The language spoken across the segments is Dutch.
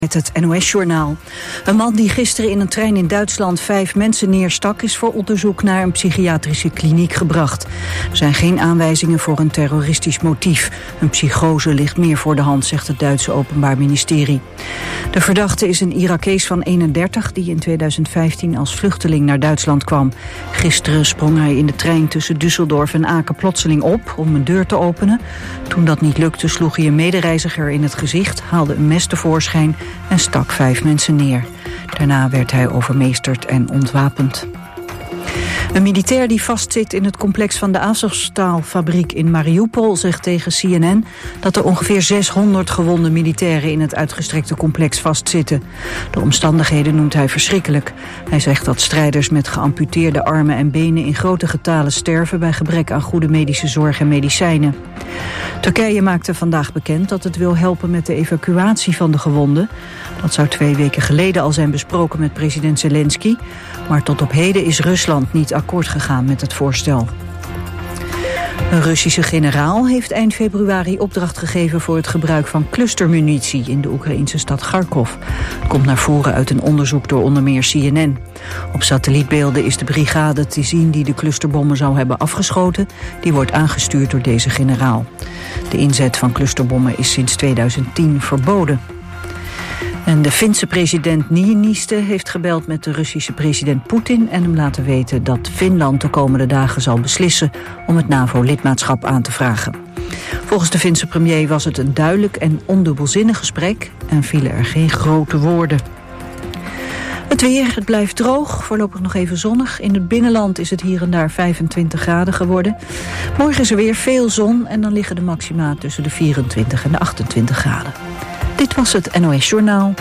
Met het NOS-journaal. Een man die gisteren in een trein in Duitsland 5 mensen neerstak is voor onderzoek naar een psychiatrische kliniek gebracht. Er zijn geen aanwijzingen voor een terroristisch motief. Een psychose ligt meer voor de hand, zegt het Duitse Openbaar Ministerie. De verdachte is een Irakees van 31 die in 2015 als vluchteling naar Duitsland kwam. Gisteren sprong hij in de trein tussen Düsseldorf en Aken plotseling op om een deur te openen. Toen dat niet lukte sloeg hij een medereiziger in het gezicht, haalde een mes tevoorschijn en stak 5 mensen neer. Daarna werd hij overmeesterd en ontwapend. Een militair die vastzit in het complex van de Azovstal-fabriek in Mariupol zegt tegen CNN dat er ongeveer 600 gewonde militairen in het uitgestrekte complex vastzitten. De omstandigheden noemt hij verschrikkelijk. Hij zegt dat strijders met geamputeerde armen en benen in grote getalen sterven bij gebrek aan goede medische zorg en medicijnen. Turkije maakte vandaag bekend dat het wil helpen met de evacuatie van de gewonden. Dat zou 2 weken geleden al zijn besproken met president Zelensky. Maar tot op heden is Rusland niet akkoord gegaan met het voorstel. Een Russische generaal heeft eind februari opdracht gegeven voor het gebruik van clustermunitie in de Oekraïnse stad Kharkov. Het komt naar voren uit een onderzoek door onder meer CNN. Op satellietbeelden is de brigade te zien die de clusterbommen zou hebben afgeschoten. Die wordt aangestuurd door deze generaal. De inzet van clusterbommen is sinds 2010 verboden. En de Finse president Niinistö heeft gebeld met de Russische president Poetin en hem laten weten dat Finland de komende dagen zal beslissen om het NAVO-lidmaatschap aan te vragen. Volgens de Finse premier was het een duidelijk en ondubbelzinnig gesprek en vielen er geen grote woorden. Het weer, het blijft droog, voorlopig nog even zonnig. In het binnenland is het hier en daar 25 graden geworden. Morgen is er weer veel zon en dan liggen de maxima tussen de 24 en de 28 graden. Dit was het NOS Journaal.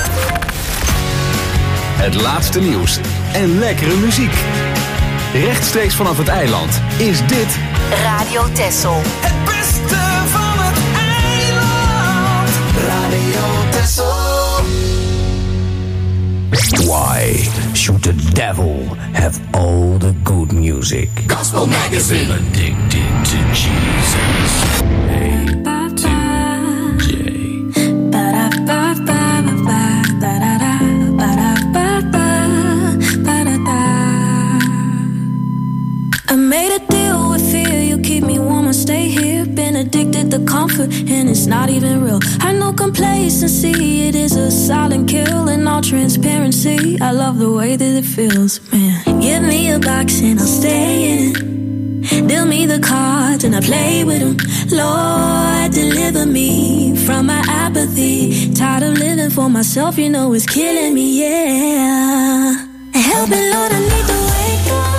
Het laatste nieuws en lekkere muziek. Rechtstreeks vanaf het eiland is dit Radio Texel. Het beste van het eiland. Radio Texel. Why should the devil have all the good music? Gospel Magazine. Addicted to Jesus. I made a deal with fear, you keep me warm, I stay here. Been addicted to comfort, and it's not even real. I know complacency, it is a silent kill. In all transparency, I love the way that it feels, man. Give me a box and I'll stay in it. Deal me the cards and I play with them. Lord, deliver me from my apathy. Tired of living for myself, you know it's killing me, yeah. Help me, Lord, I need to wake up.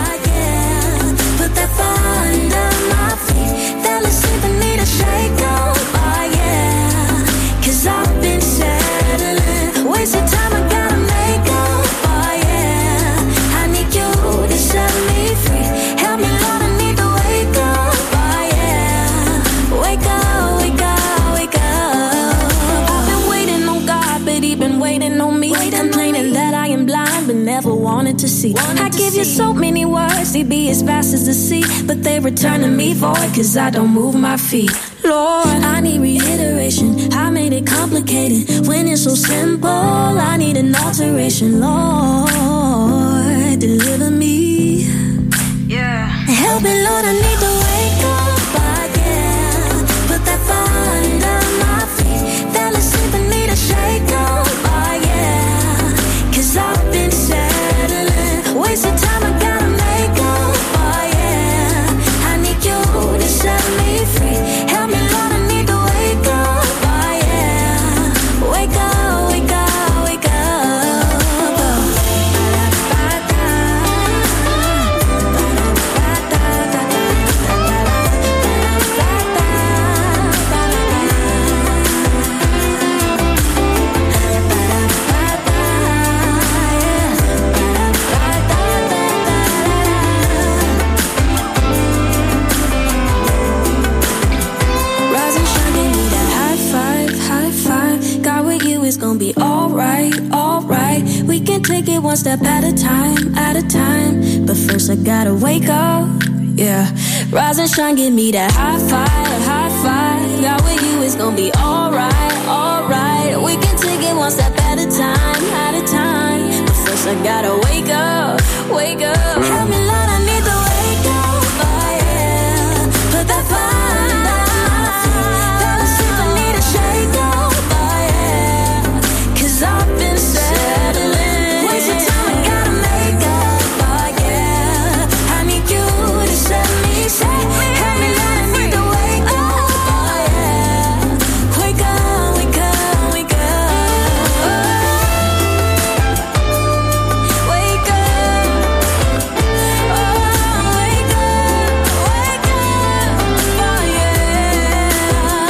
That fire under my feet. Fell asleep and need a shake up, oh yeah. 'Cause I've been settling. Wasted time, I gotta make up, oh yeah. I need you to set me free. Help me, Lord, I need to wake up, oh yeah. Wake up, wake up, wake up. I've been waiting on God, but He been waiting on me. Complaining that I am blind, but never wanted to see. I give you so many words, they be as fast as the sea, but they returning me void, 'cause I don't move my feet. Lord, I need reiteration. I made it complicated when it's so simple. I need an alteration. Lord, deliver me. Yeah. Help me, Lord, I need to wake up again. Put that fire under my feet. Fell asleep and need a shake up, oh yeah. 'Cause I've been settling. Wasted time, I gotta make up, oh yeah. I need you to set me free. Help me, Lord, I need to wake up, oh yeah. Wake up, wake up, wake up. It's gonna be alright, alright. We can take it one step at a time. But first I gotta wake up, yeah. Rise and shine, give me that high five. God with you, it's gonna be alright, alright. We can take it one gotta wake up, wake up. Help me, Lord, I need to wake up, oh yeah. Put that fire under my feet. Fell asleep, I need to shake up, oh yeah. 'Cause I've been settling. Wasting time, I gotta make up, oh yeah. I need you to set me straight. Help me, Lord, I need to wake up, oh yeah. Wake up, wake up, wake up. Wake up, oh, wake up, wake up, oh yeah.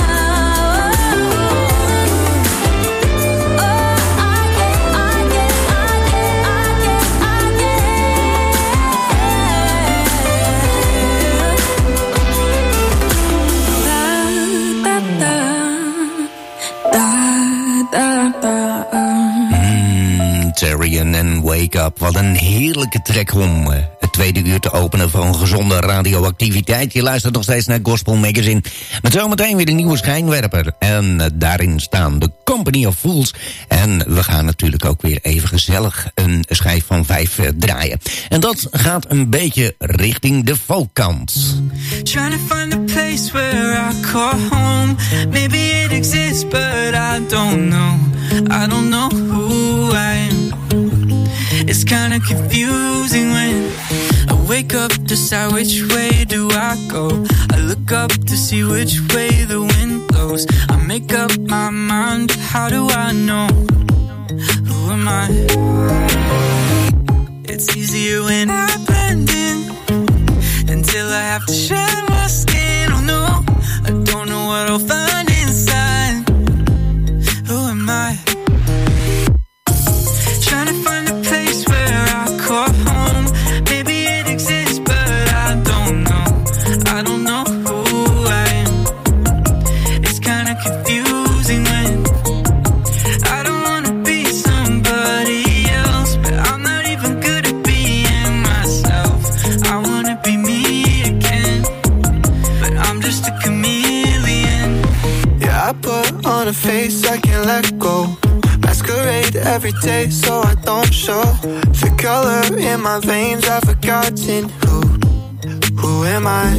Terrian en Wake Up. Wat een heerlijke track om het tweede uur te openen voor een gezonde radioactiviteit. Je luistert nog steeds naar Gospel Magazine. Met zometeen weer een nieuwe schijnwerper. En daarin staan The Company of Fools. En we gaan natuurlijk ook weer even gezellig een schijf van 5 draaien. En dat gaat een beetje richting de folkkant. Trying to find a place where I call home. Maybe it exists, but I don't know. I don't know who I am. It's kinda confusing when I wake up, decide which way do I go. I look up to see which way the wind blows. I make up my mind, how do I know? Who am I? It's easier when I blend in, until I have to shed my skin. Oh no, I don't know what I'll find inside. Who am I? Trying to find a place where I call home. Maybe it exists, but I don't know. I don't know who I am. It's kinda confusing when I don't wanna be somebody else, but I'm not even good at being myself. I wanna be me again, but I'm just a chameleon. Yeah, I put on a face I can't let go. Masquerade every day so I don't show the color in my veins. I've forgotten who am I?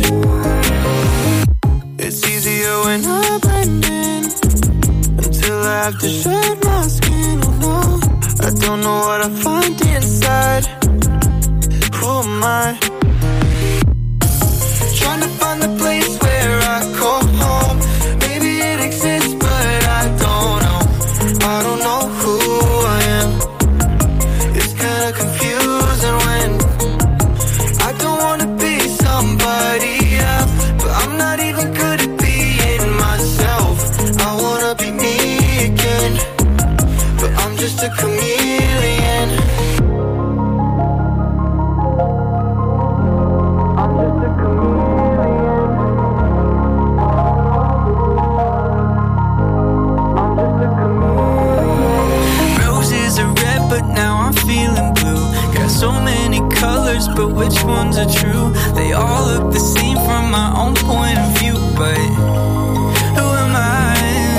It's easier when I blend in, until I have to shed my skin. Oh no, I don't know what I find inside. Who am I? Trying to find the place where I call home. Maybe it exists, but I don't know. I don't know who I am. It's kinda confusing when I don't wanna be somebody else, but I'm not even good at being myself. I wanna be me again, but I'm just a chameleon. I'm just a chameleon. I'm just a chameleon. Roses are red, but now I'm feeling blue. Got so many colors, but which ones are true? They all look the same from my own point of view, but who am I?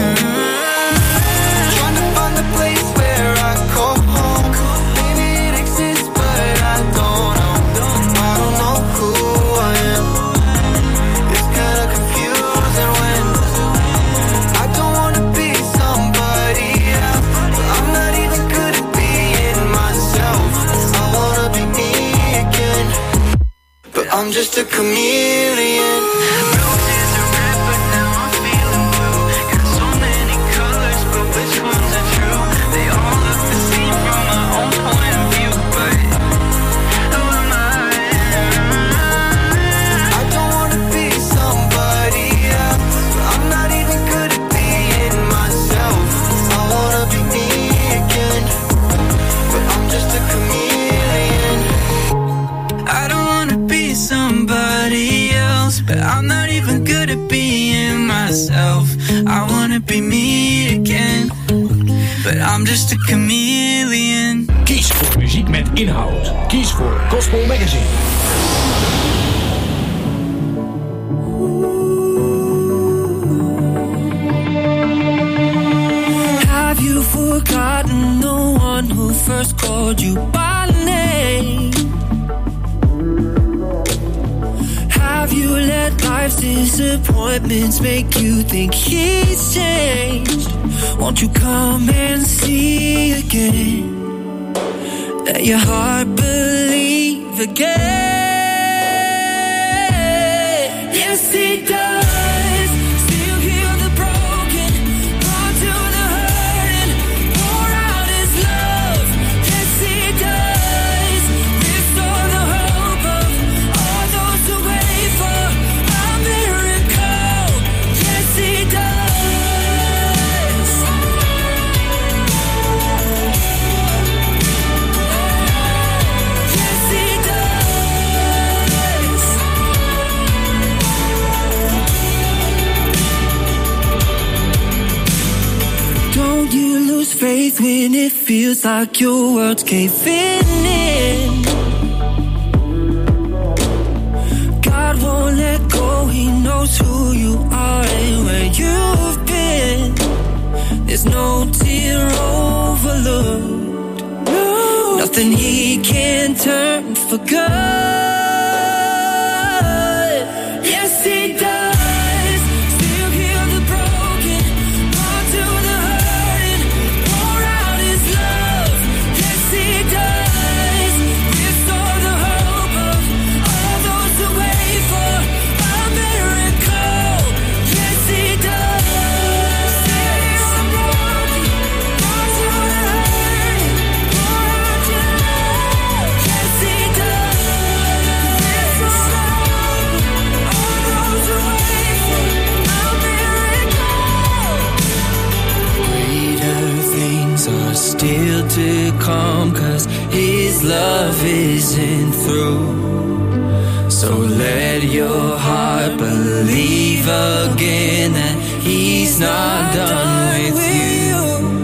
Trying to find the place where I call home. Maybe it exists, but I don't know. I don't know who I am. It's kinda confusing when I don't wanna be somebody else, but I'm not even good at being myself. I wanna be me again, but I'm just a chameleon. Roses are red, but now I'm feeling blue. Got so many colors, but which ones are true? They all look the same from my own point of view, but who am I? I don't wanna be somebody else, but I'm not even good at being myself. I wanna be me again, but I'm just a chameleon. I don't wanna be somebody else, but I'm not even good at being myself. I wanna be me again, but I'm just a chameleon. Kies voor muziek met inhoud. Kies voor Gospel Magazine. Have you forgotten the one one who first called you by name? Have you let life's disappointments make you think he's changed? Won't you come and see again? Let your heart believe again. Yes, he does. Still heal the broken, run to the hurting, pour out his love. Yes, he does. Restore the hope of all those who wait for a miracle. Yes, he does. Yes, he does. Don't you lose faith when it feels like your world's caving in. God won't let go, he knows who you are and where you've been. There's no tear overlooked, nothing he can't turn for good. Yes, he does. Still heal the broken, run to the hurting, pour out his love. Yes, he does. Restore the hope of all those who wait for a miracle. Yes, he does. Still heal the broken, run to the hurting, pour out your love. Yes, he does. Restore the hope of all those who wait for a miracle. Greater things are still to come, 'cause his love isn't through. So let your heart believe again that he's not done with you.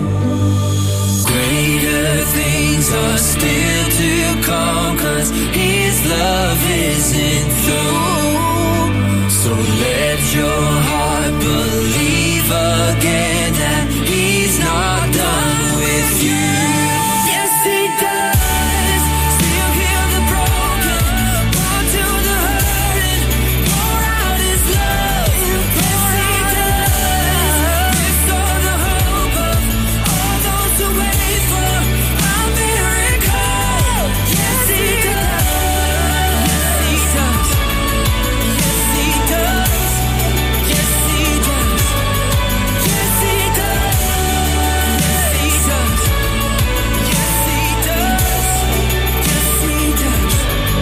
Greater things are still to come, 'cause his love isn't through. So let your heart believe again that he's not done with you. Yes, he does. Still heal the broken, run to the hurting, pour out his love. Yes, he does. Restore the hope of all those who wait for a miracle. Yes, he does. Yes, he does. Yes, he does. Yes, he does. Yes, he does. Yes, he does. Yes, he does. Yes, he does.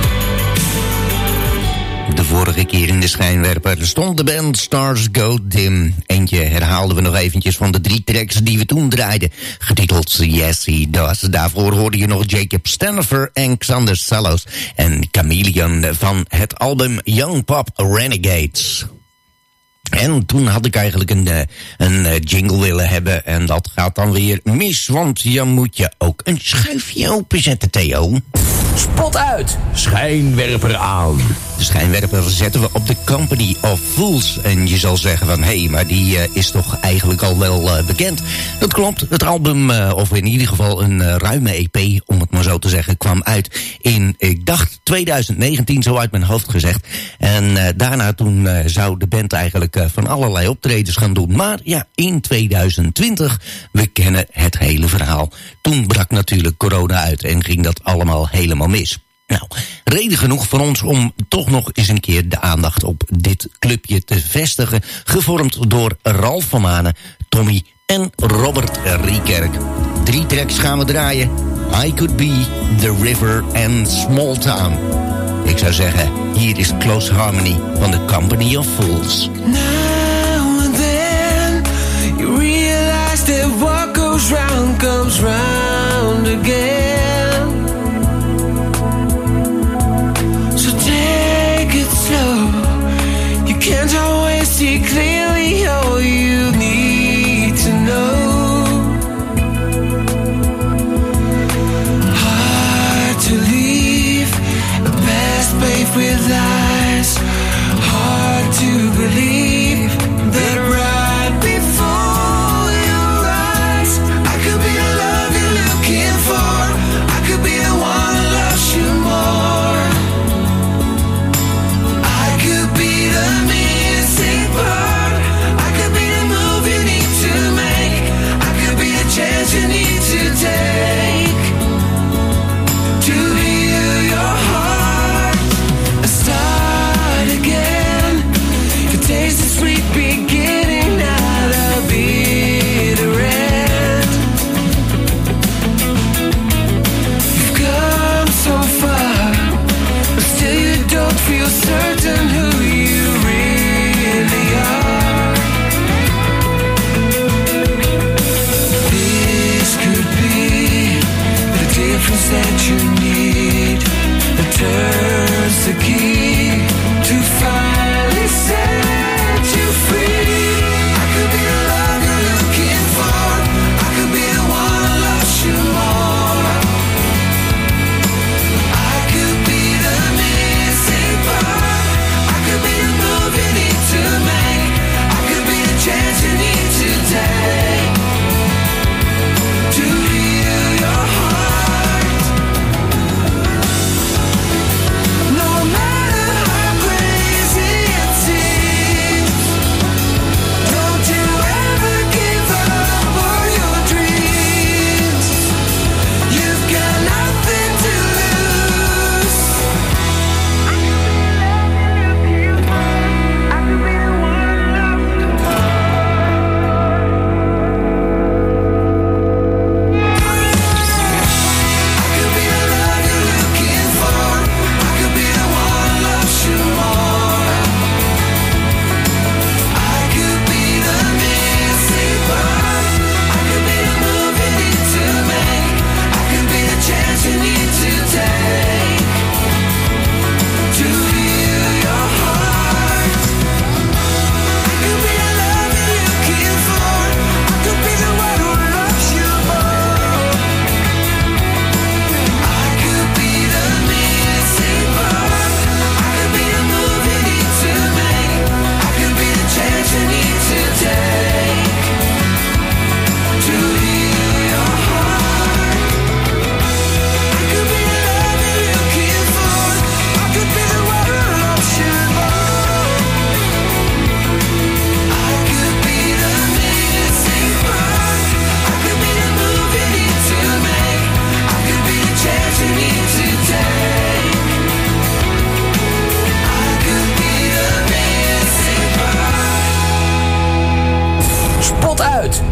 De vorige keer in de schijnwerper stond de band Stars Go Dim. Eentje herhaalden we nog eventjes van de 3 tracks die we toen draaiden. Getiteld Yes He Does. Daarvoor hoorde je nog Jacob Stanifer en Xander Sallows. En Chameleon van het album Young Pop Renegades. En toen had ik eigenlijk een jingle willen hebben. En dat gaat dan weer mis. Want je moet je ook een schuifje openzetten, Theo. Spot uit, schijnwerper aan. De schijnwerper zetten we op de Company of Fools. En je zal zeggen van, hé, maar die is toch eigenlijk al wel bekend. Dat klopt, het album, of in ieder geval een ruime EP, om het maar zo te zeggen, kwam uit in, ik dacht, 2019, zo uit mijn hoofd gezegd. En daarna toen zou de band eigenlijk van allerlei optredens gaan doen. Maar ja, in 2020, we kennen het hele verhaal. Toen brak natuurlijk corona uit en ging dat allemaal helemaal mis. Nou, reden genoeg voor ons om toch nog eens een keer de aandacht op dit clubje te vestigen. Gevormd door Ralf van Manen, Tommy en Robert Riekerk. 3 tracks gaan we draaien. I Could Be, The River en Small Town. Ik zou zeggen, hier is Close Harmony van The Company of Fools. Now and then you realize that what goes round comes round again. So take it slow. You can't always see clearly all you need to know. Hard to leave a past paved with lies. Hard to believe that right before your eyes I could be the love you're looking for.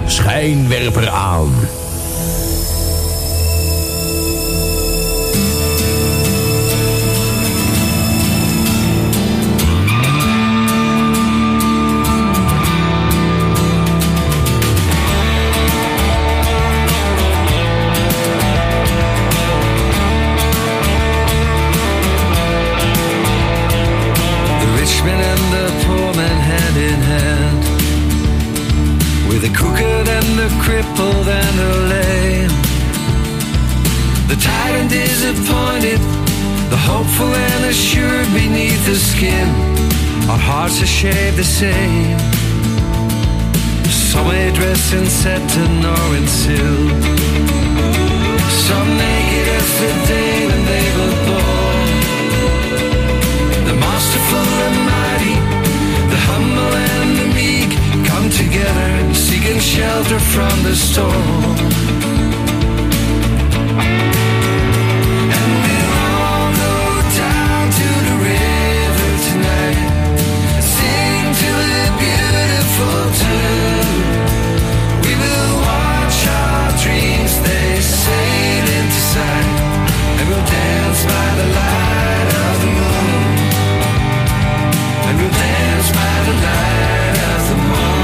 schijnwerper aan. Crippled and the lame, the tired and disappointed, the hopeful and assured beneath the skin. Our hearts are shaped the same. Some may dress in satin or in silk, some naked as the day when they were born. The masterful and mighty, the humble and the meek, come together seeking shelter from the storm. And we'll all go down to the river tonight, sing to a beautiful tune. We will watch our dreams, they sail into sight, and we'll dance by the light of the moon. And we'll dance by the light of the moon.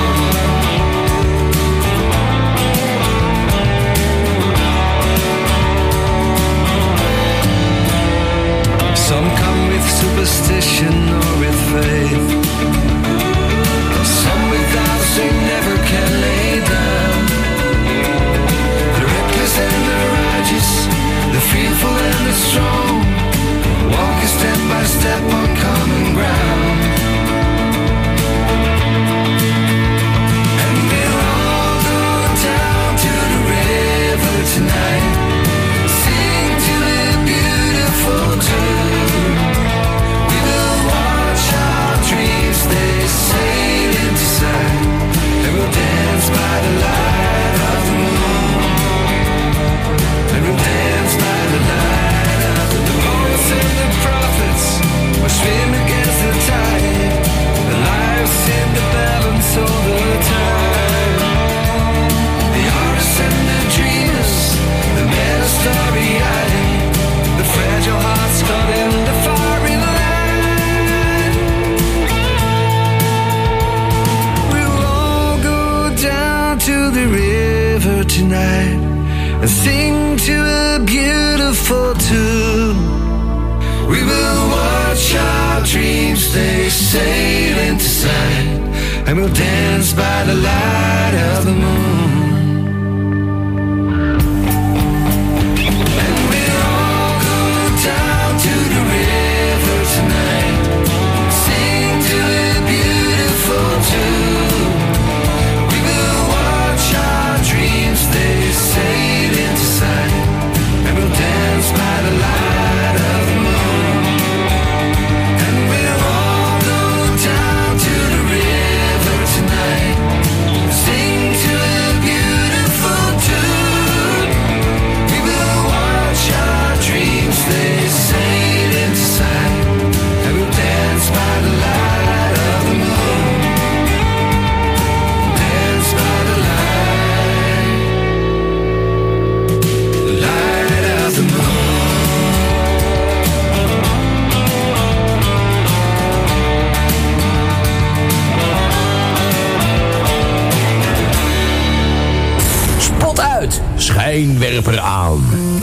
Some come with superstition or with faith, some with vows they never can lay down. The reckless and the righteous, the fearful and the strong, walk a step by step on common ground. And we'll all go down to the river tonight, sing to a beautiful tune. We will watch our dreams, they sail into sight, and we'll dance by the light of the moon. And we'll dance by the light of the moon. Prophets and the prophets will swim against the tide. The lives seem to balance all the time. The artists and the dreamers, the men are starry-eyed, the fragile hearts caught in the fiery line. We'll all go down to the river tonight and sing to a beautiful tune. We will watch our dreams, they sail into sight, and we'll dance by the light of the moon. And we'll all go down to the river tonight, sing to a beautiful tune. We will watch our dreams, they sail into sight, and we'll dance by the light of the moon. And we'll all go down to the river tonight, sing to a beautiful tune. We will watch our dreams, they sail into sight, and we'll dance by the light of the moon. Dance by the light of the moon. Spot uit, schijnwerper aan.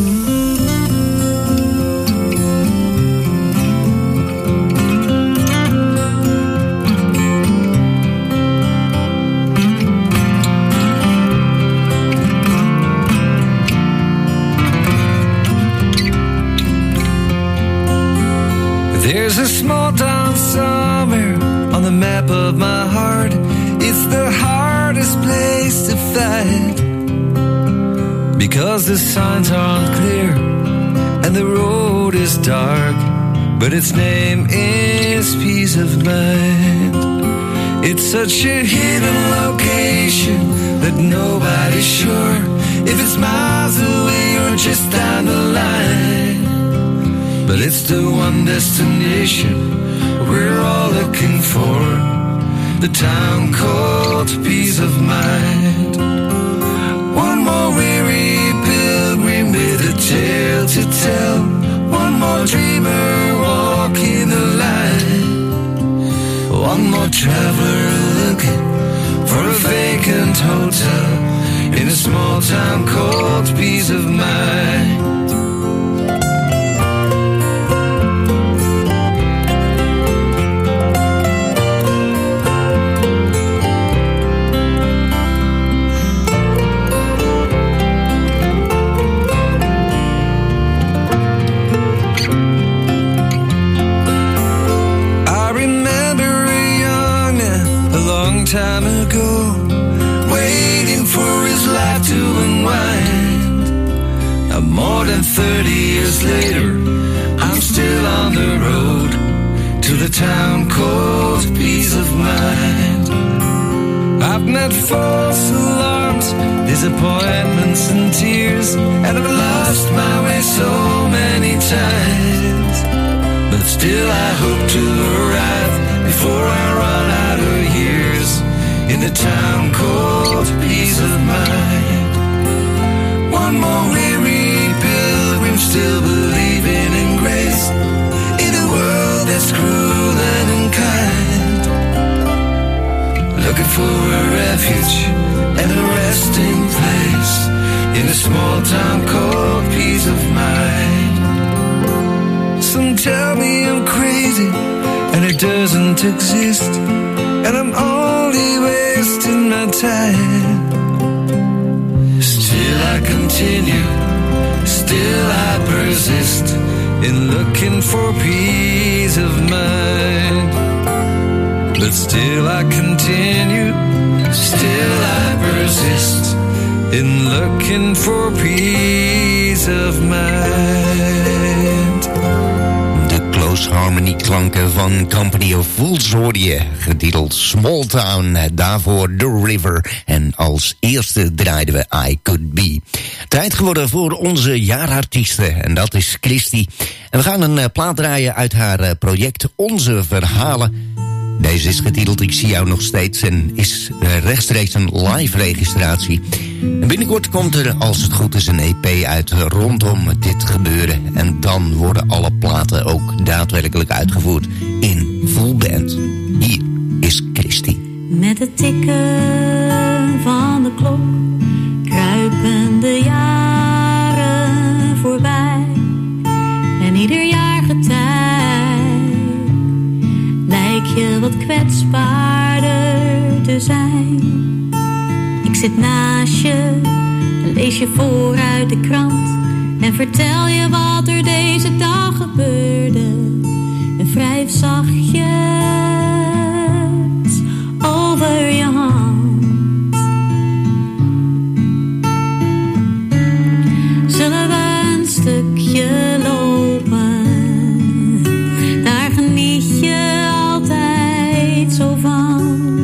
There's a small town somewhere on the map of my heart. It's the hardest place to find, because the signs aren't clear and the road is dark, but its name is peace of mind. It's such a hidden location that nobody's sure if it's miles away or just down the line. But it's the one destination we're all looking for, the town called peace of mind. more dreamer walking the line. One more traveler looking for a vacant hotel in a small town called Peace of Mind. Time ago, waiting for his life to unwind. Now more than 30 years later, I'm still on the road to the town called Peace of Mind. I've met false alarms, disappointments and tears, and I've lost my way so many times. But still I hope to arrive before I run out of years in the town called Peace of Mind. One more weary pilgrim still believing in grace, in a world that's cruel and unkind, looking for a refuge and a resting place in a small town called Peace of Mind. Some tell me I'm crazy and it doesn't exist, and I'm only wasting my time. Still I continue, still I persist in looking for peace of mind. But still I continue, still I persist in looking for peace of mind. Close Harmony klanken van Company of Fools hoorde je, getiteld Small Town, daarvoor The River. En als eerste draaiden we I Could Be. Tijd geworden voor onze jaarartieste, en dat is Christy. En we gaan een plaat draaien uit haar project Onze Verhalen. Deze is getiteld Ik Zie Jou Nog Steeds en is rechtstreeks een live registratie. En binnenkort komt er, als het goed is, een EP uit rondom dit gebeuren. En dan worden alle platen ook daadwerkelijk uitgevoerd in full band. Hier is Christy. Met het tikken van de klok kruipen de jaren voorbij. En ieder jaargetij lijk je wat kwetsbaarder te zijn. Ik zit naast je, lees je voor uit de krant en vertel je wat er deze dag gebeurde. En wrijf zachtjes over je hand. Zullen we een stukje lopen? Daar geniet je altijd zo van.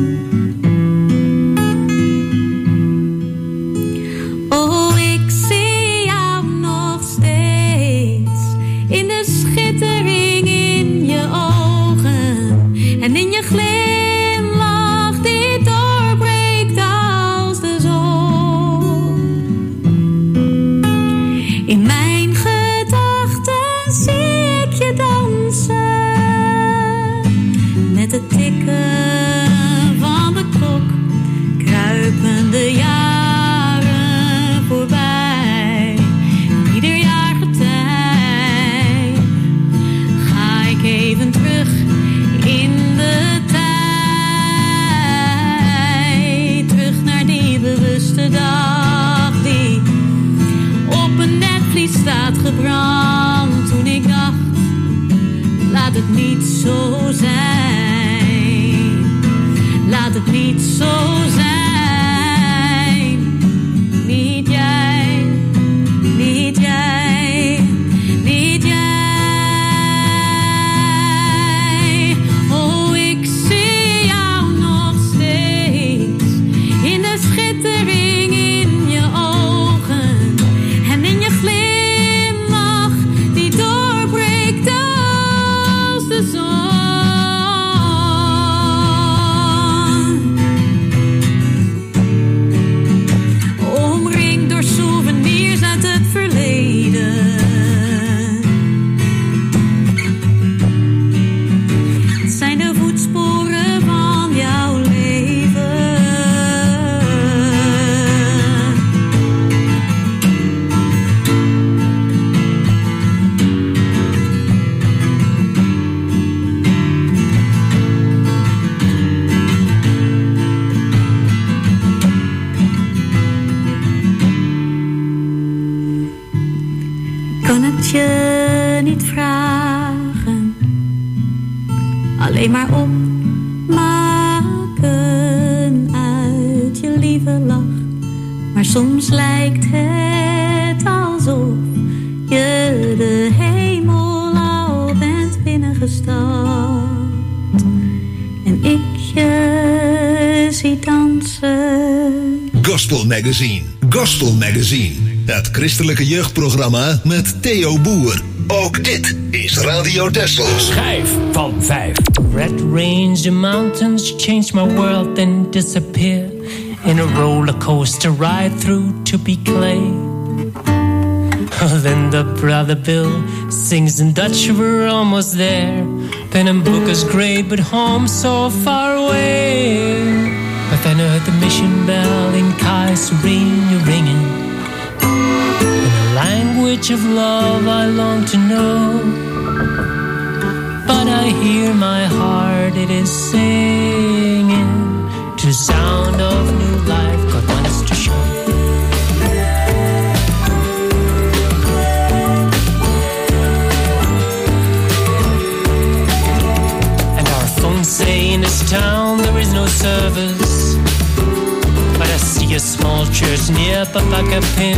Oh, ik zie jou nog steeds in de schittering in je ogen en in je glimlach die doorbreekt als de zon. In mijn gedachten zie ik je dansen met het tikken van de klok, kruipen de jaren voorbij. Ieder jaargetij ga ik even terug in de tijd, terug naar die bewuste dag die op een netvlies staat gebrand. Toen ik dacht, laat het niet zo zijn, laat het niet zo zijn. Niet jij, niet jij, niet jij. Oh, ik zie jou nog steeds in de schittering in je ogen en in je glimlach die doorbreekt als de zon. het je niet vragen, alleen maar opmaken uit je lieve lach. Maar soms lijkt het alsof je de hemel al bent binnengestapt en ik je zie dansen. Gospel Magazine. Gospel Magazine. Het christelijke jeugdprogramma met Theo Boer. Ook dit is Radio Texel. Schijf van 5. Red range, the mountains change my world, then disappear in a roller coaster ride through to be clay. Then the brother Bill sings in Dutch, we're almost there. Pen and book is great, but home so far away. But then I heard the mission bell in Kaiserine ringing. In a language of love I long to know. But I hear my heart, it is singing to the sound of new life God wants to show. Say in this town there is no service, but I see a small church near Papakapin.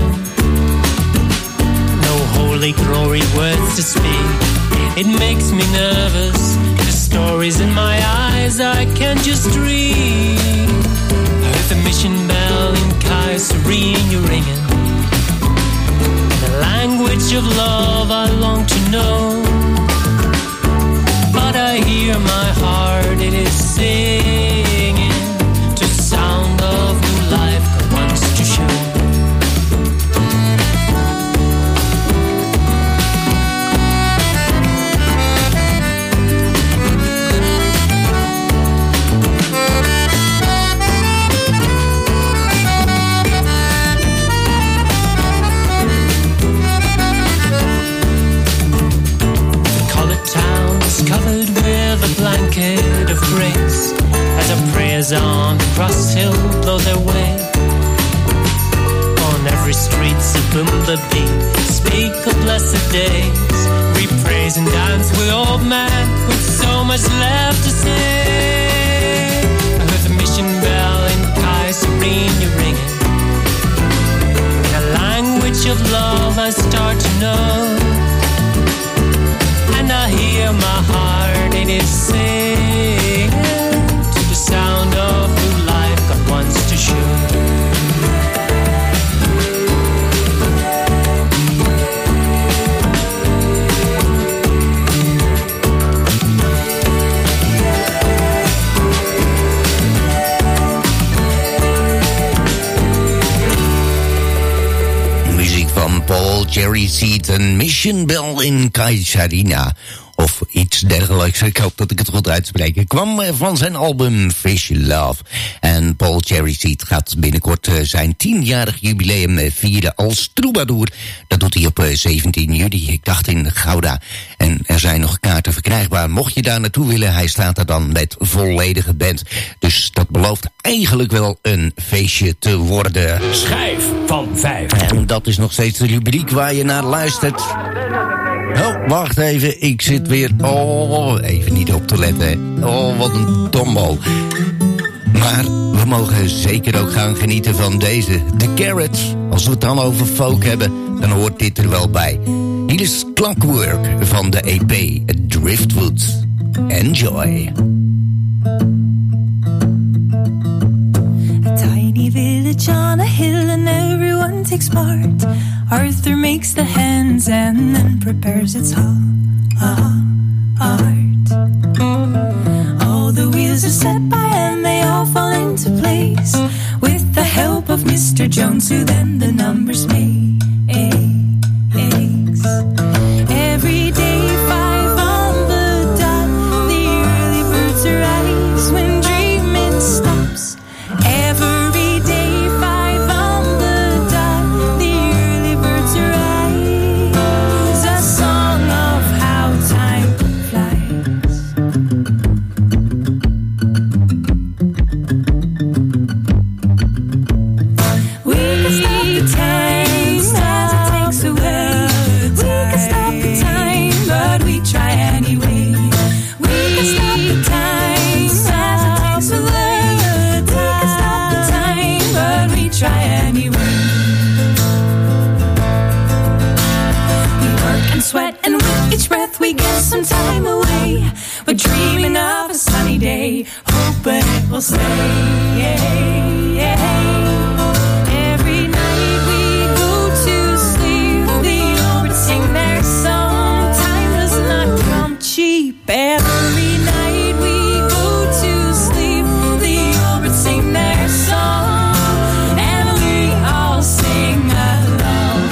No holy glory words to speak, it makes me nervous. The stories in my eyes I can't just read. I heard the mission bell in Kaiserine ringing. In the language of love I long to know. But I hear my heart, it is singing to the sound of new life God wants to show. Covered with a blanket of grace as our prayers on the cross hill blow their way. On every street's a bumblebee, speak of blessed days. We praise and dance with old men with so much left to say. I heard the mission bell in Kaiserine ringing. In a language of love I start to know. And I hear my heart, it is singing to the sound of new life God wants to show. Muziek van Paul Cherry Seed en Mission Bell in Kaiserina. Of iets dergelijks, ik hoop dat ik het goed uitspreek. Kwam van zijn album Fish Love. En Paul Cherry Seed gaat binnenkort zijn 10-jarig jubileum vieren als troubadour. Dat doet hij op 17 juli, ik dacht in Gouda. En er zijn nog kaarten verkrijgbaar. Mocht je daar naartoe willen, hij staat er dan met volledige band. Dus dat belooft eigenlijk wel een feestje te worden. Schijf van 5. En dat is nog steeds de rubriek waar je naar luistert. Oh, wacht even, ik zit weer... Oh, even niet op te letten. Oh, wat een dombal. Maar we mogen zeker ook gaan genieten van deze. The Carrots. Als we het dan over folk hebben, dan hoort dit er wel bij. Hier is Clockwork van de EP Driftwood. Enjoy. A tiny village on a hill and everyone takes part. Arthur makes the hands and then prepares its heart. All the wheels are set by and they all fall into place with the help of Mr. Jones, who then the numbers makes. Every day 5 on the dot, the early birds arise when dreaming stops. Every day 5 on the dot, the early birds arise, a song of how time flies. We can stop the time. some time away. We're dreaming of a sunny day, hoping it will stay. Every night we go to sleep, the orbits sing their song. Time does not come cheap. Every night we go to sleep, the orbits sing their song, and we all sing along.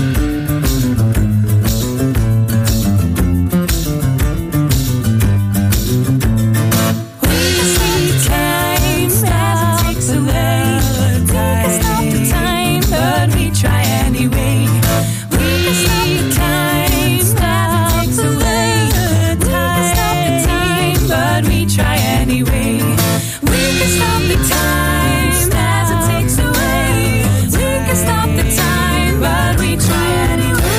We see time stops away. We can stop the time, but we try anyway. We see time stops away. We can stop the time, but we try anyway. We can stop the time as it takes away. We can stop the time, but we try anyway.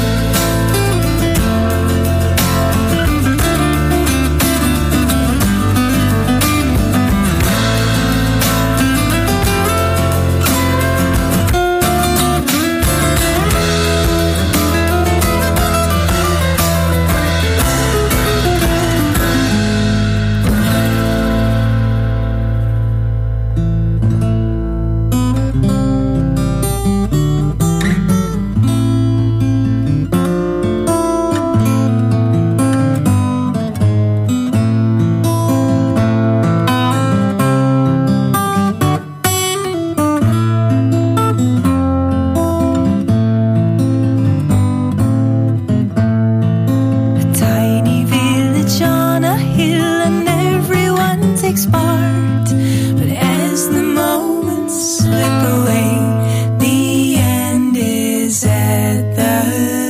A tiny village on a hill, and everyone takes part. But as the moments slip away, the end is at the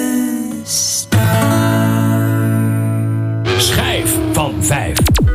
start. Schijf van 5.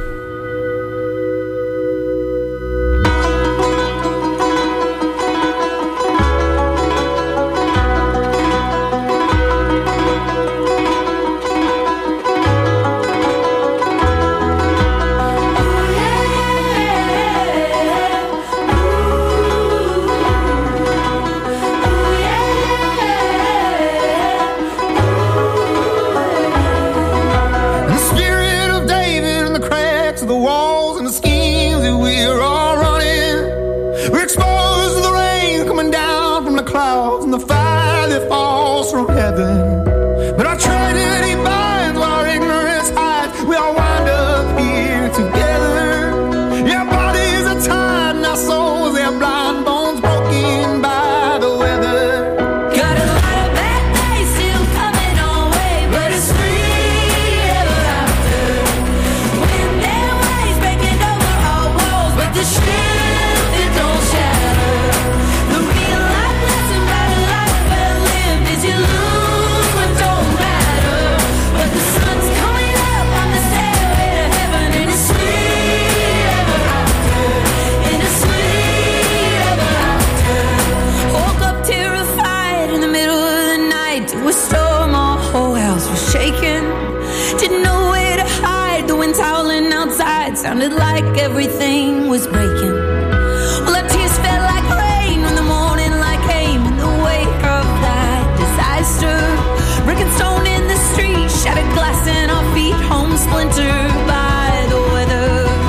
The spirit of David and the cracks of the walls and the schemes that we're all running. We're exposed to the rain coming down from the clouds and the fire that falls from heaven. But our tragedy binds while our ignorance hides. We all wind up here together. Yeah, our bodies are tied and our souls, they're blind bones broken by the weather. Got a lot of bad days still coming our way, but it's free ever after. Wind and waves breaking over our walls, but the ship, it don't shatter. The real life lesson about a life well lived is you lose what don't matter. But the sun's coming up on the stairway to heaven, and it's sweet ever after. And it's sweet ever after. Woke up terrified in the middle of the night. It was storm, our whole house was shaking. Didn't know where to hide. The wind howling outside sounded like everything was breaking. Well, our tears fell like rain when the morning light came in the wake of that disaster. Brick and stone in the street, shattered glass in our feet, home splintered by the weather.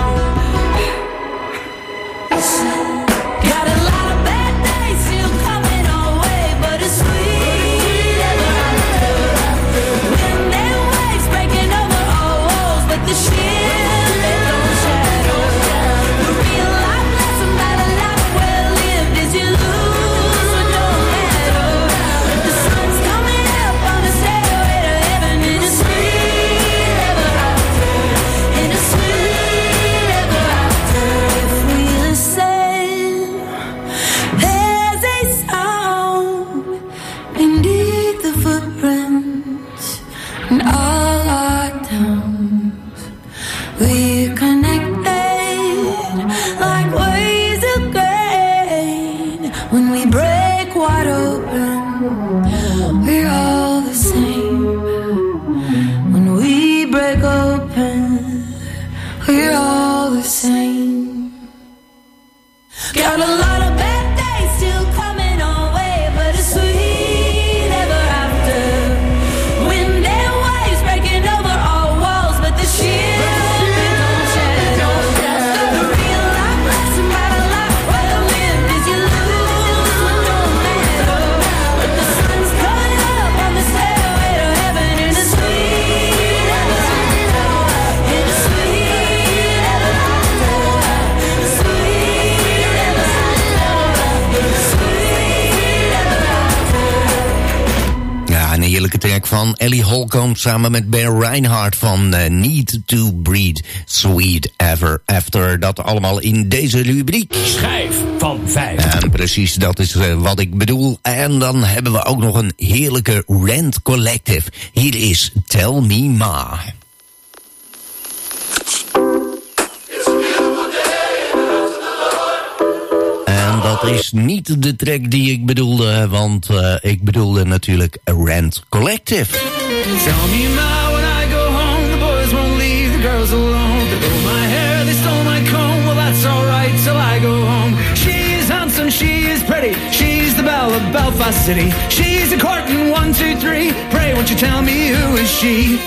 Got a lot of bad days still coming our way, but it's sweet ever after. Wind and waves breaking over our walls, but the ship, it don't shatter. The real life lesson about a life well lived is you lose what don't matter. The sun's coming up on the stairway to heaven, and it's sweet ever after. And it's sweet ever after. If we listen, there's a sound beneath the footprints in all our towns. We're connected like waves of grain. When we break wide open, we're all the same. When we break open, we're all the same. Got a lot of bad days still coming our way, but it's sweet ever after. Wind and waves breaking over our heerlijke track van Ellie Holcomb samen met Ben Reinhardt van Need to Breathe Sweet Ever After. Dat allemaal in deze rubriek. Schijf van 5. En precies, dat is wat ik bedoel. En dan hebben we ook nog een heerlijke Rent Collective. Hier is Tell Me Ma. En dat is niet de track die ik bedoelde, want ik bedoelde natuurlijk Rent Collective. Tell me ma, when I go home, the boys won't leave the girls alone. They pulled my hair, they stole my comb. Well, that's alright till I go home. She is handsome, she is pretty. She's the belle of Belfast City. She's a courtin' 1, 2, 3. Pray, won't you tell me who is she?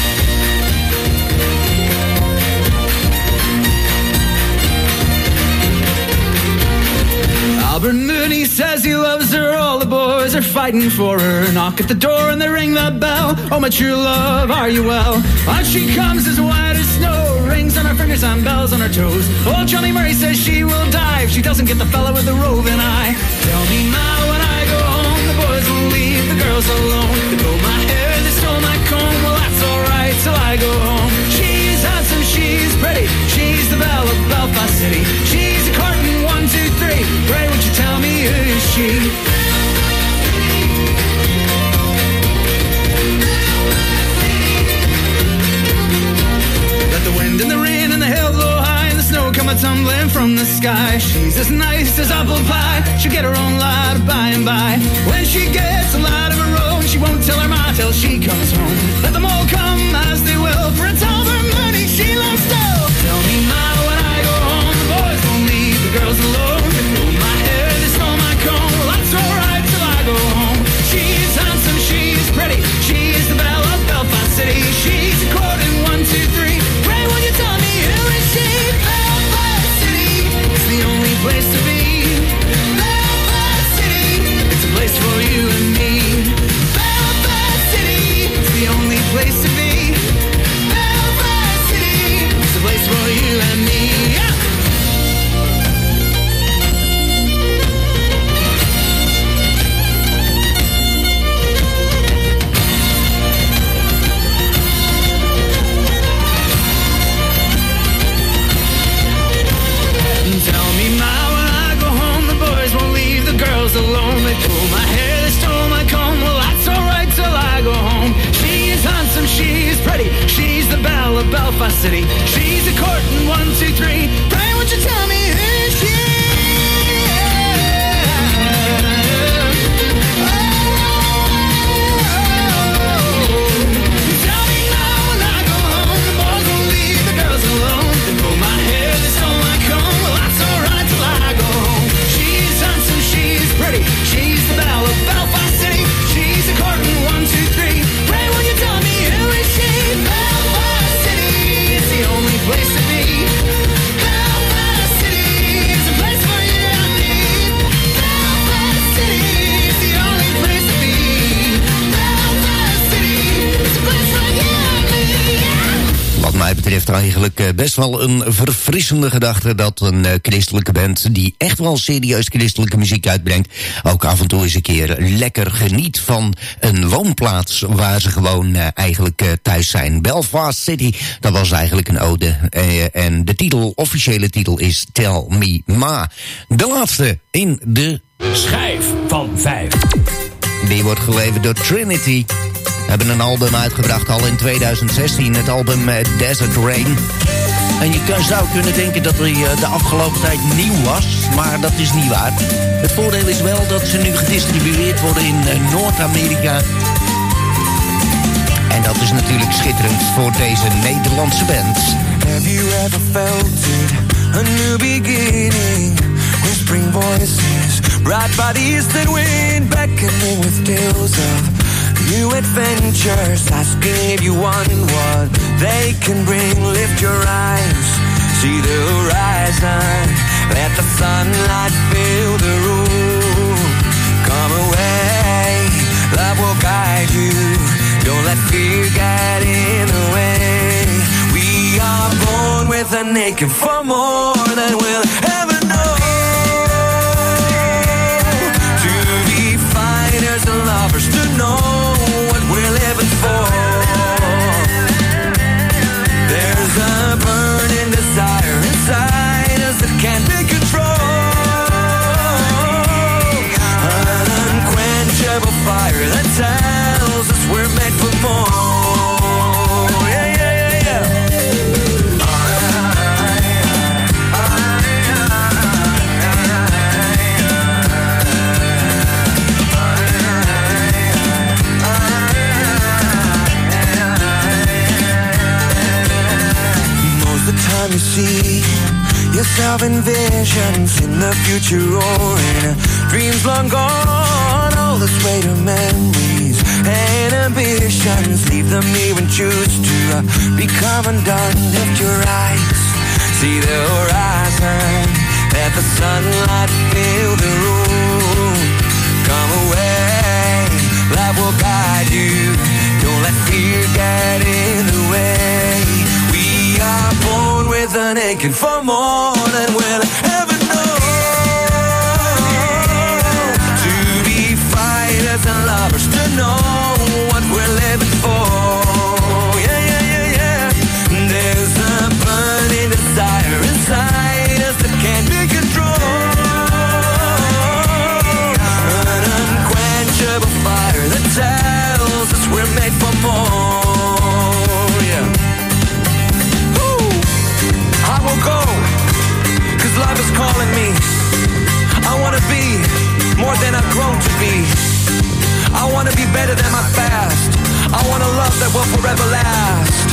Albert Mooney says he loves her. All the boys are fighting for her. Knock at the door and they ring the bell. Oh, my true love, are you well? On she comes as white as snow. Rings on her fingers and bells on her toes. Old Johnny Murray says she will die if she doesn't get the fella with the roving eye. Tell me now when I go home, the boys will leave the girls alone. They pulled my hair, they stole my comb. Well, that's alright till I go home. She's handsome, she's pretty. She's the belle of Belfast City. She's a courtin' 1, 2, 3. Pray, won't you tell me who is she? Let the wind and the rain and the hail blow high and the snow come a-tumbling from the sky. She's as nice as apple pie. She'll get her own lad by and by. When she gets a lad of her own, she won't tell her ma till she comes home. Let them all come as they will, for it's all her money she loves still. Tell me ma, when I go home, the boys won't leave the girls alone. They pull my hair, they stole my comb. Well, that's alright till I go home. She's handsome, she's pretty. She's the belle of Belfast City. She's a courtin' 1, 2, 3. Pray, will you tell me who is she? Belfast City, it's the only place to be. Belfast City, it's a place for you and me. Belfast City, it's the only place to be. Belfast City, it's a place for you and me. Yeah. Tell me ma, when I go home, the boys won't leave the girls alone. They pull my hair, they stole my comb. Well, that's alright till I go home. She is handsome, she is pretty. She's the belle of Belfast City. She's a courtin' 1, 2, 3. Pray, won't you tell me who is she? Tell me now when I go home, the boys won't leave the girls alone. They pull my hair, they stole my comb. Well, that's alright till I go home. She's handsome, she's pretty. She's the belle of Belfast City. She's a courtin' 1, 2, 3. Pray, will you tell me who is she? Belfast City, it's the only place to be. Belfast City is a place for you and me. Belfast City is the only place to be. Belfast City is a place for you and me. Yeah. Wat mij betreft eigenlijk best wel een verfrissende gedachte dat een christelijke band die echt wel serieus christelijke muziek uitbrengt, ook af en toe eens een keer lekker geniet van een woonplaats waar ze gewoon eigenlijk thuis zijn. Belfast City, dat was eigenlijk een ode. En de officiële titel is Tell Me Ma. De laatste in de Schijf van 5. Die wordt geleverd door Trinity. Hebben een album uitgebracht al in 2016, het album Desert Rain. En je zou kunnen denken dat hij de afgelopen tijd nieuw was, maar dat is niet waar. Het voordeel is wel dat ze nu gedistribueerd worden in Noord-Amerika. En dat is natuurlijk schitterend voor deze Nederlandse band. Have you ever felt it? A new beginning. Whispering voices, brought by the eastern wind, beckoning with tales of new adventures, asking if you want what they can bring. Lift your eyes, see the horizon, let the sunlight fill the room. Come away, love will guide you, don't let fear get in the way. We are born with an aching for more than we'll ever know. To be fighters and lovers, to know what see yourself in visions in the future or in dreams long gone. All this weight of memories and ambitions, leave them here and choose to become undone. Lift your eyes, see the horizon, let the sunlight fill the room. Come away, life will guide you, don't let fear get in the way. We are born with an aching for more than we'll ever know. To be fighters and lovers, to know what we're living for. Yeah, yeah, yeah, yeah. There's a burning desire inside us that can't be controlled. An unquenchable fire that tells us we're made for more. Yeah. Woo! I will go, 'cause life is calling me. I wanna be more than I've grown to be. I wanna be better than my past. I want a love that will forever last.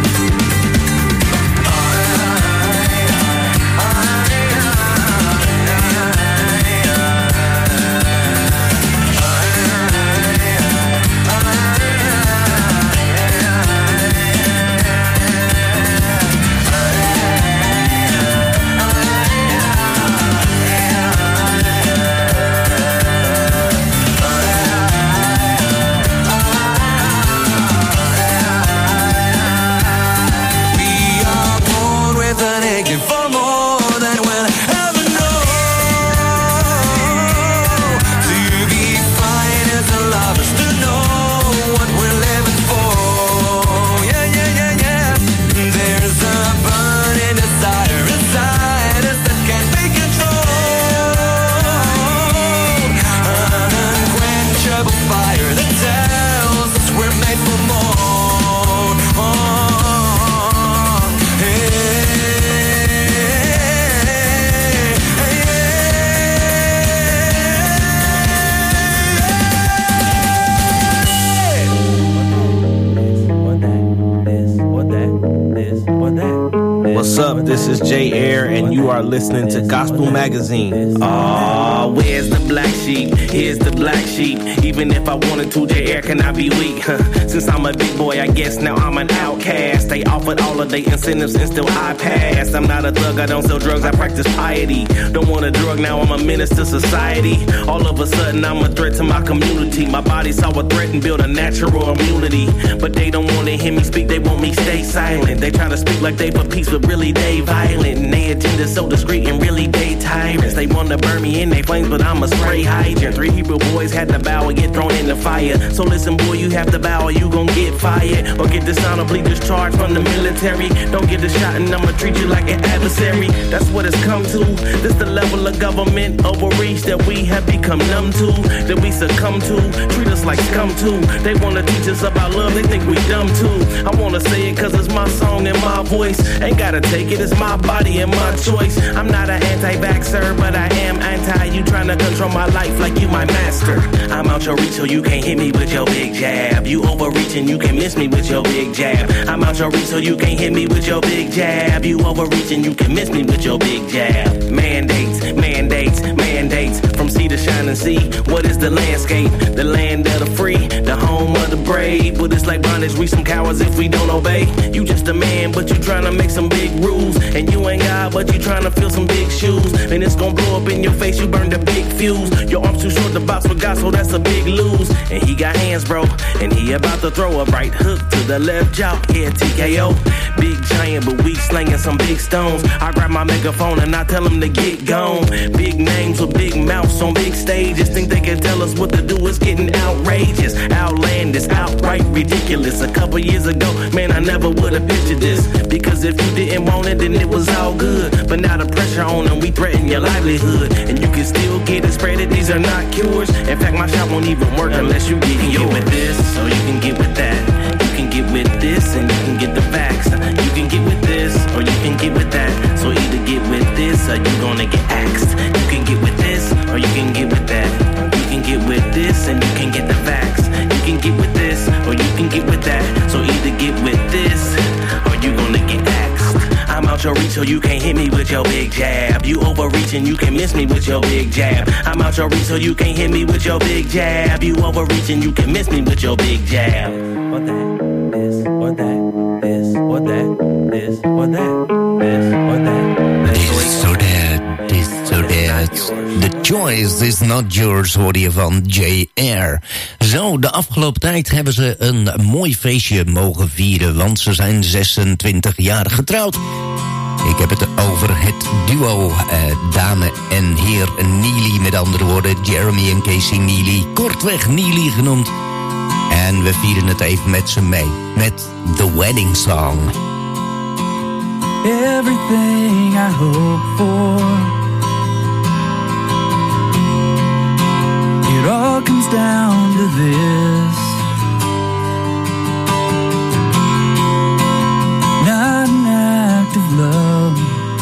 What's up? This is Jay Air, and you are listening to Gospel Magazine. Oh, where's the black sheep? Here's the black sheep. Even if I wanted to, Jay Air cannot be weak. Since I'm a big boy, I guess now I'm an outcast. They offered all of their incentives and still I passed. I'm not a thug, I don't sell drugs, I practice piety. Don't want a drug, now I'm a menace to society. All of a sudden, I'm a threat to my community. My body saw a threat and built a natural immunity. But they don't want to hear me speak, they want me stay silent. They try to speak like they for peace, but really they violent. And they agenda so discreet and really they tyrants. They want to burn me in they flames, but I'm a spray hydrant. 3 Hebrew boys had to bow and get thrown in the fire. So listen, boy, you have to bow or you gon' get fired. Or get dishonorably discharged from the military. Don't get a shot and I'ma treat you like an adversary. That's what it's come to. This the level of government overreach that we have become numb to, that we succumb to. Treat us like scum too. They wanna teach us about love, they think we dumb too. I wanna say it cause it's my song and my voice. Ain't gotta take it, it's my body and my choice. I'm not an anti-vaxxer, but I am anti. You tryna control my life like you my master. I'm out your reach so you can't hit me with your big jab. You overreaching, you can miss me with your big jab. I'm out your reach so you can't hit me with your big jab. You overreaching, you can miss me with your big jab. Mandates, mandates, mandates. From sea to shining sea, what is the landscape? The land of the free, the home of the brave. But it's like bondage, we some cowards if we don't obey. You just a man, but you tryna make some big rules. And you ain't God, but you tryna fill some big shoes. And it's gon' blow up in your face, you burned a big fuse. Your arm's too short to box with God, so that's a big lose. And he got hands, bro, and he about to throw a right hook to the left jaw. Yeah, TKO. Big giant, but we slinging some big stones. I grab my megaphone and I tell him to get gone. Big names with big mouths on big stages. Think they can tell us what to do, it's getting outrageous. Outlandish, outright ridiculous. A couple years ago, man, I never would've pictured this. Because if you didn't want it, then it was all good. But now the pressure on them, we threaten your livelihood. And you can still get it spread it, these are not cures. In fact, my shop won't even work unless you get with this, or you can get with that. You can get with this and you can get the facts. You can get with this or you can get with that. So either get with this or you gonna get axed. You can get with this or you can get with that. You can get with this and you can get the facts. You can get with this or you can get with that. So either get with this or you gonna get axed. I'm out your reach so you can't hit me with your big jab. You overreaching, you can miss me with your big jab. I'm out your reach, so you can't hit me with your big jab. You overreaching, you can miss me with your big jab. Or that, this, or that, this, or that, this, or that, this, or that. This or that, this or that. The choice is not yours, hoorde je van J.R. Zo, de afgelopen tijd hebben ze een mooi feestje mogen vieren, want ze zijn 26 jaar getrouwd. Ik heb het over het duo dame en heer Neely, met andere woorden Jeremy en Casey Neely, kortweg Neely genoemd. En we vieren het even met ze mee, met The Wedding Song. Everything I hope for, it all comes down to this. Not an act of love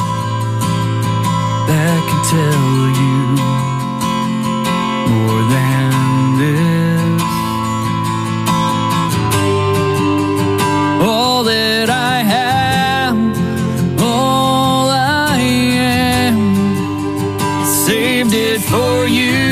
that can tell you more than this. All that I have, all I am, saved it for you.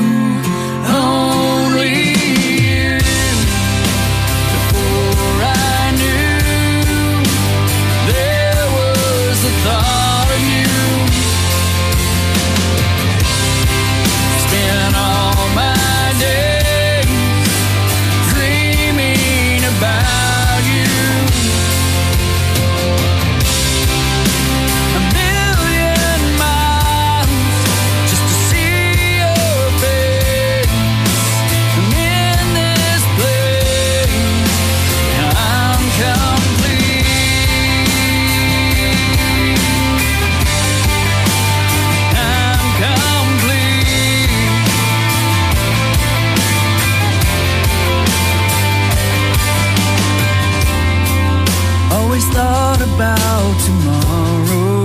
About tomorrow,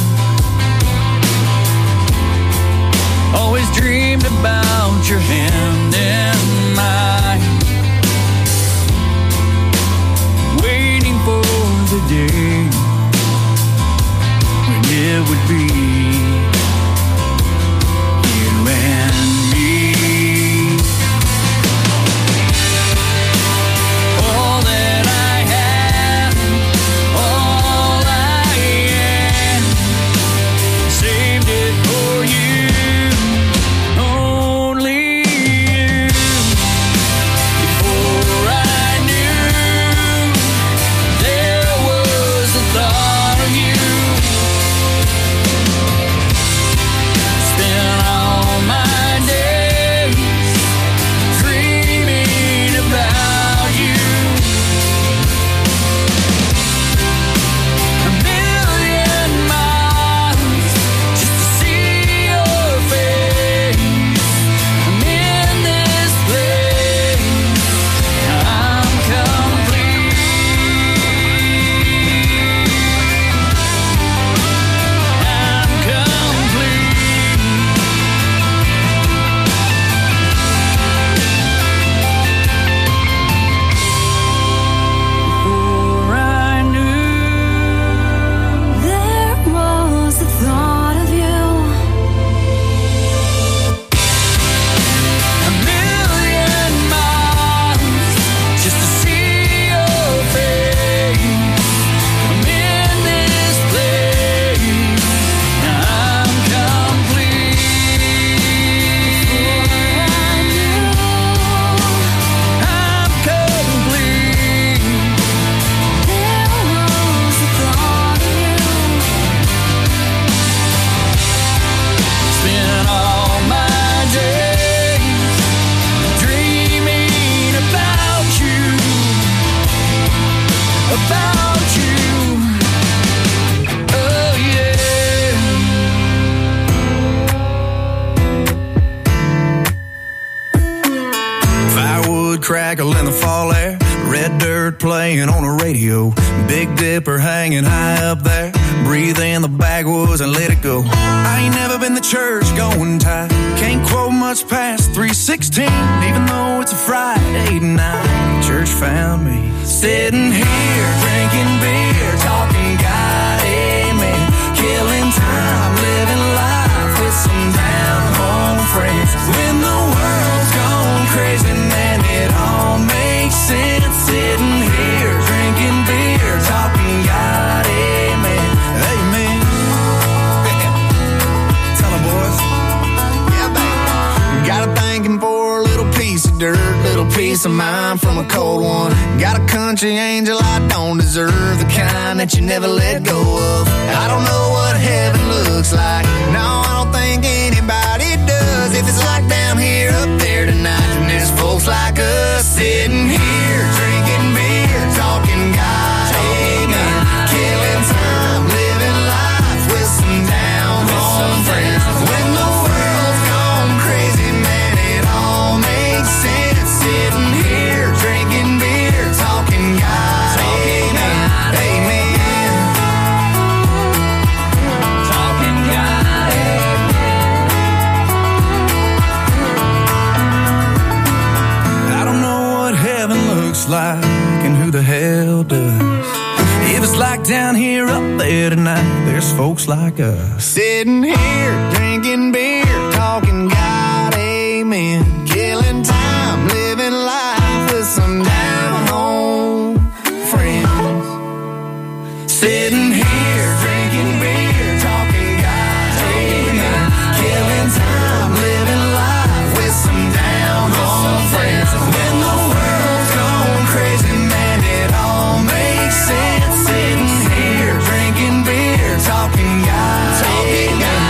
always dreamed about your hand in mine, waiting for the day when it would be you and me. All that I have, all I am, saved it for you, only you. Before I knew there was a thought of you, spent all my days dreaming about you. A million miles just to see your face. I'm in this place, I'm complete. I'm complete. Before I knew there was the thought of you. A million miles just to see your face. I'm in this place, I'm complete. I'm complete. There was the thought of you. Spent all my days dreaming about you, about you. Oh yeah. Firewood crackle in the fall air, red dirt playing on a radio, Big Dipper hanging high up there, breathe in the backwoods and let it go. I ain't never been to church going tight, can't quote much past 3:16, even though it's a Friday night. Church found me sitting here drinking beer, talking God, amen. peace of mind from a cold one. Got a country angel I don't deserve, the kind that you never let go of. I don't know what heaven looks like, no, I don't think anybody does. If it's like down here, up there tonight, then there's folks like us sitting here, drinking beer, talking God, amen, killing time, living life with some down-home friends. When the world's gone crazy, man, it all makes sense. Sitting here, drinking beer, talking God, amen, amen. Talking God, I don't know what heaven looks like and who the hell does. If it's like down here, up there tonight, there's folks like us. Sitting here, drinking beer, talking God, amen. Killing time, living life with some down-home friends. Sitting here, drinking beer, talking God, amen. Killing time, living life with some down-home friends. When the world's gone crazy, man, it all makes sense. Sitting here, drinking beer, talking God, amen.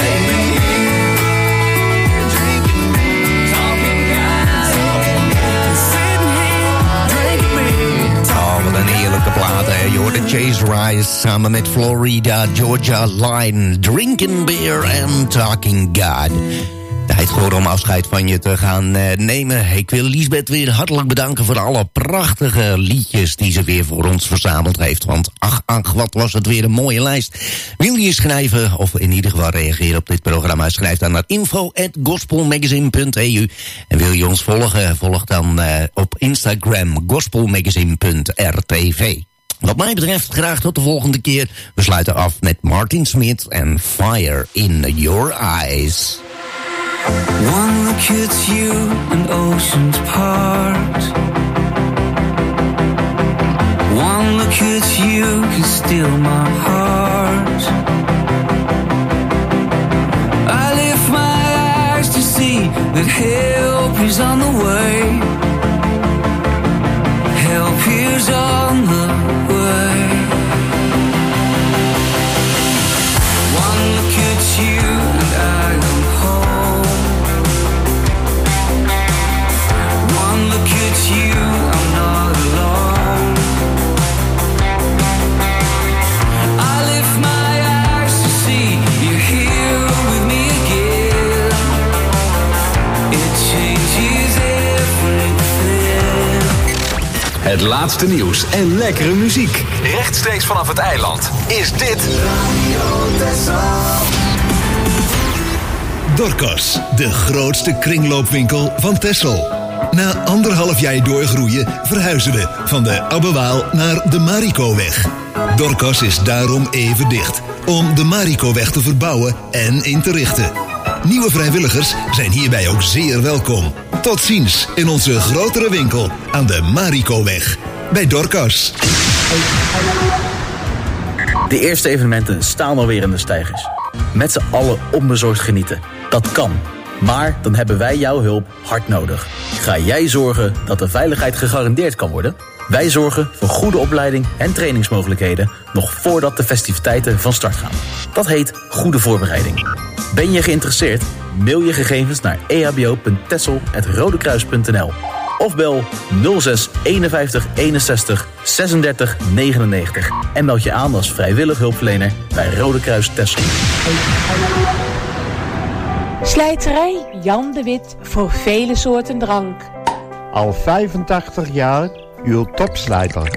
Drinking beer, talking God, sitting here, drinking beer. Oh, wat een heerlijke plaat, hè. Je hoort de Chase Rice samen met Florida Georgia Line. Drinking beer and talking God. Tijd geworden om afscheid van je te gaan nemen. Ik wil Liesbeth weer hartelijk bedanken voor alle prachtige liedjes die ze weer voor ons verzameld heeft. Want ach, wat was het weer een mooie lijst. Wil je schrijven, of in ieder geval reageren op dit programma, schrijf dan naar info@gospelmagazine.eu. En wil je ons volgen, volg dan op Instagram gospelmagazine.rtv. Wat mij betreft graag tot de volgende keer. We sluiten af met Martin Smith en Fire in Your Eyes. One look at you and oceans part. One look at you can steal my heart. I lift my eyes to see that help is on the way. Help is on the way. One look at you and I am home. One look at you, I'm not alone. I lift my eyes to see you're here with me again. It changes everything. Het laatste nieuws en lekkere muziek. Rechtstreeks vanaf het eiland is dit Dorcas, de grootste kringloopwinkel van Texel. Na 1,5 jaar doorgroeien verhuizen we van de Abbewaal naar de Marikoweg. Dorcas is daarom even dicht, om de Marikoweg te verbouwen en in te richten. Nieuwe vrijwilligers zijn hierbij ook zeer welkom. Tot ziens in onze grotere winkel aan de Marikoweg bij Dorcas. De eerste evenementen staan alweer in de steigers. Met z'n allen onbezorgd genieten. Dat kan. Maar dan hebben wij jouw hulp hard nodig. Ga jij zorgen dat de veiligheid gegarandeerd kan worden? Wij zorgen voor goede opleiding en trainingsmogelijkheden nog voordat de festiviteiten van start gaan. Dat heet goede voorbereiding. Ben je geïnteresseerd? Mail je gegevens naar ehbo.tessel@rodekruis.nl of bel 06 51 61 36 99 en meld je aan als vrijwillig hulpverlener bij Rode Kruis Tessel. Slijterij Jan de Wit voor vele soorten drank. Al 85 jaar uw topslijter.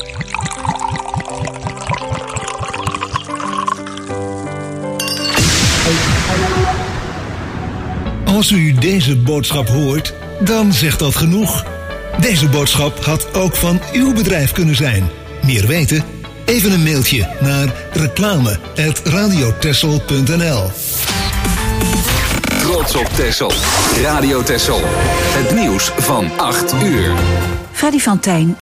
Als u deze boodschap hoort, dan zegt dat genoeg. Deze boodschap had ook van uw bedrijf kunnen zijn. Meer weten? Even een mailtje naar reclame@radiotessel.nl. Trots op Texel. Radio Texel. Het nieuws van 8 uur. Freddy van Tijn